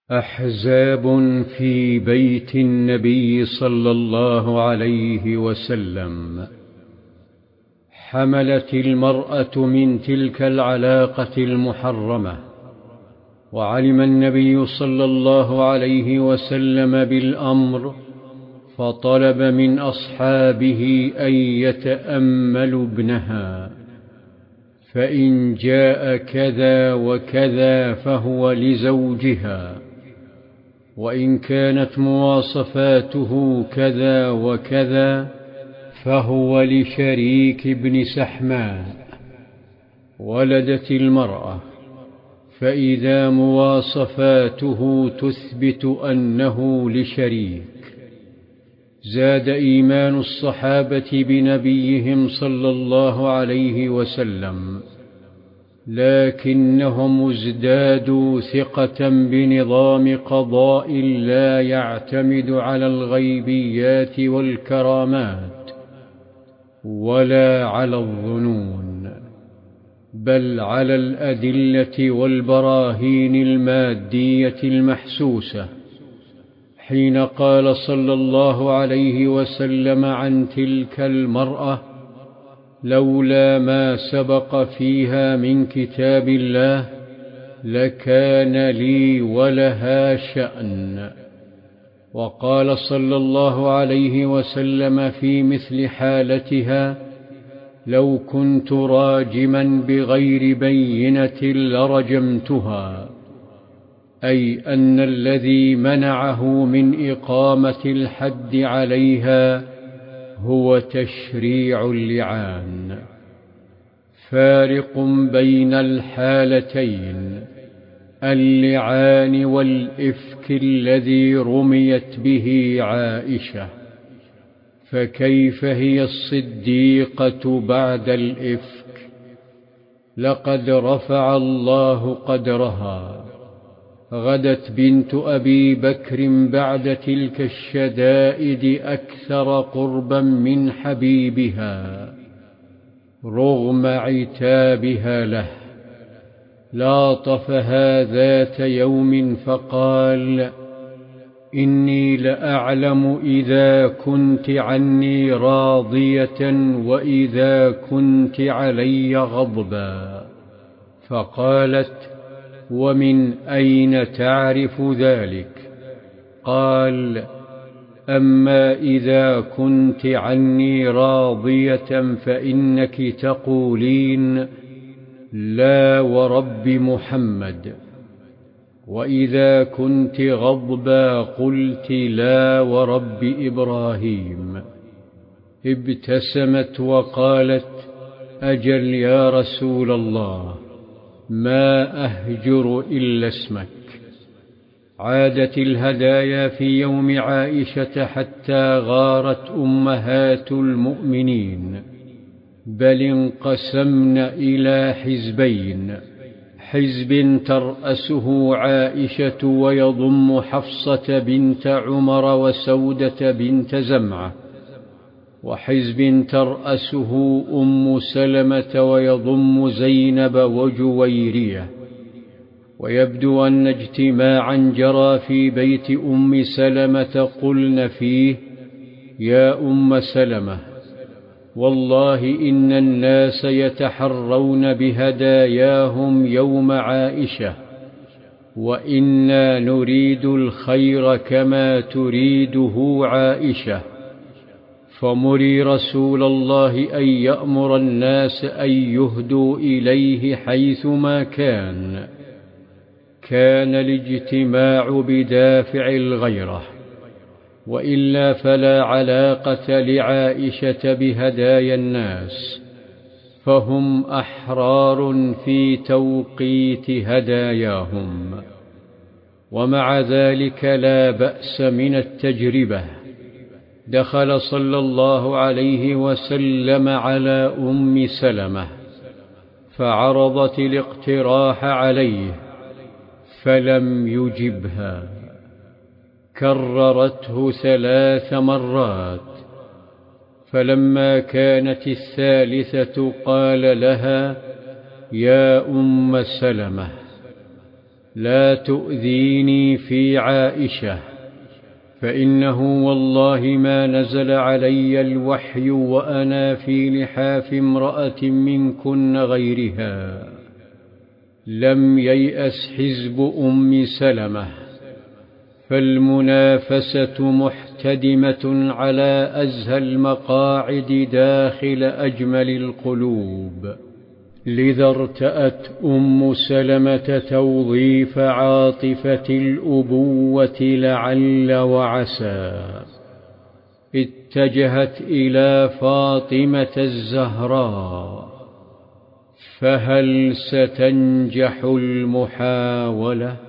أحزاب في بيت النبي صلى الله عليه وسلم. حملت المرأة من تلك العلاقة المحرمة، وعلم النبي صلى الله عليه وسلم بالأمر، فطلب من أصحابه أن يتأملوا ابنها، فإن جاء كذا وكذا فهو لزوجها، وإن كانت مواصفاته كذا وكذا فهو لشريك ابن سحماء. ولدت المرأة، فإذا مواصفاته تثبت أنه لشريك، زاد إيمان الصحابة بنبيهم صلى الله عليه وسلم، لكنهم ازدادوا ثقة بنظام قضاء لا يعتمد على الغيبيات والكرامات ولا على الظنون، بل على الأدلة والبراهين المادية المحسوسة. حين قال صلى الله عليه وسلم عن تلك المرأة: لولا ما سبق فيها من كتاب الله لكان لي ولها شأن. وقال صلى الله عليه وسلم في مثل حالتها: لو كنت راجما بغير بينة لرجمتها، أي أن الذي منعه من إقامة الحد عليها هو تشريع اللعان. فارق بين الحالتين، اللعان والإفك الذي رميت به عائشة، فكيف هي الصديقة بعد الإفك؟ لقد رفع الله قدرها. غدت بنت أبي بكر بعد تلك الشدائد أكثر قربا من حبيبها رغم عتابها له. لاطفها ذات يوم فقال: إني لأعلم إذا كنت عني راضية وإذا كنت علي غضبا. فقالت: ومن أين تعرف ذلك؟ قال: أما إذا كنت عني راضية فإنك تقولين: لا ورب محمد، وإذا كنت غضبا قلت: لا ورب إبراهيم. ابتسمت وقالت: أجل يا رسول الله، ما أهجر إلا اسمك. عادت الهدايا في يوم عائشة حتى غارت أمهات المؤمنين، بل انقسمن إلى حزبين: حزب ترأسه عائشة ويضم حفصة بنت عمر وسودة بنت زمعة، وحزب ترأسه أم سلمة ويضم زينب وجويرية. ويبدو أن اجتماعا جرى في بيت أم سلمة قلن فيه: يا أم سلمة، والله إن الناس يتحرون بهداياهم يوم عائشة، وإنا نريد الخير كما تريده عائشة، فمري رسول الله أن يأمر الناس أن يهدوا إليه حيثما كان. كان الاجتماع بدافع الغيرة، وإلا فلا علاقة لعائشة بهدايا الناس، فهم أحرار في توقيت هداياهم. ومع ذلك لا بأس من التجربة. دخل صلى الله عليه وسلم على أم سلمة فعرضت الاقتراح عليه فلم يجبها، كررته 3 مرات، فلما كانت الثالثة قال لها: يا أم سلمة، لا تؤذيني في عائشة، فإنه والله ما نزل علي الوحي وأنا في لحاف امرأة منكن غيرها. لم ييأس حزب أم سلمة، فالمنافسة محتدمة على أزهى المقاعد داخل أجمل القلوب. لذا ارتأت أم سلمة توظيف عاطفة الأبوة لعل وعسى، اتجهت إلى فاطمة الزهراء. فهل ستنجح المحاولة؟